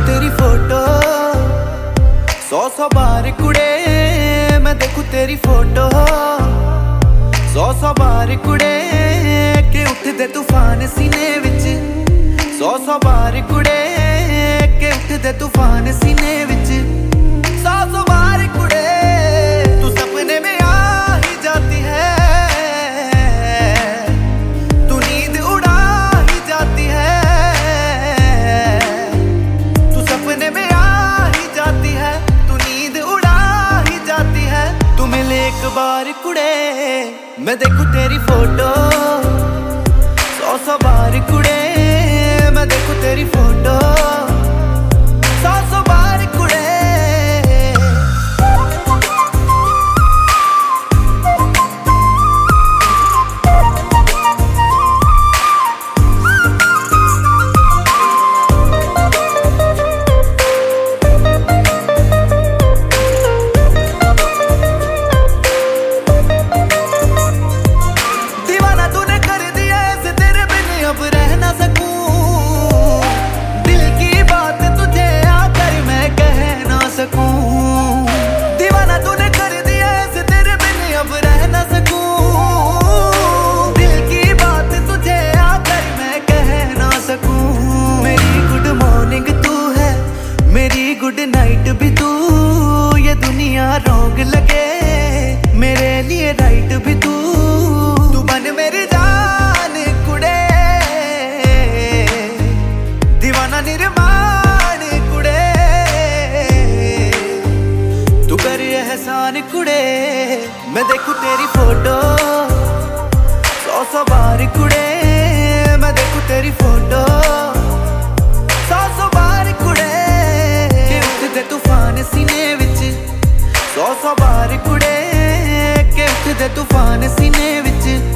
तेरी फोटो 100 बार कुड़े, मैं देखूं तेरी फोटो 100 बार कुड़े के उठदे तूफान सीने विच 100 बार कुड़े के उठदे तूफान सीने विच 100 बार कुड़े तू सपने में आ ही जाती है, तू नींद उड़ा ही जाती है, तू सपने में आ ही जाती है, तू नींद उड़ा ही जाती है। तू मिले एक बार कुड़े, मैं देखूं तेरी फोटो 100 बार कुड़े, मैं देखूं तेरी फोटो 100 बार कुड़े। दीवाना तूने कर दिया ऐसे, तेरे बिन अब रह ना सकूं, दिल की बात तुझे आकर मैं कह ना सकूं। दीवाना तूने कर दिया ऐसे, तेरे बिन अब रह ना सकूं, दिल की बात तुझे आकर मैं कह ना सकूं। मेरी गुड मॉर्निंग तू है, मेरी गुड नाइट भी तू, ये दुनिया रॉन्ग लगे मेरे लिए राइट भी तू, तू बन मेरी जान कुड़े, दीवाना निर्माण कुड़े, तू कर एहसान कुड़े, मैं देखूं तेरी फोटो 100 बार कुड़े, मैं देखूं तेरी फोटो 100 बार कुड़े के उठदे तूफान सीने विच 100 बार कुड़े के उठदे तूफान सीने विच।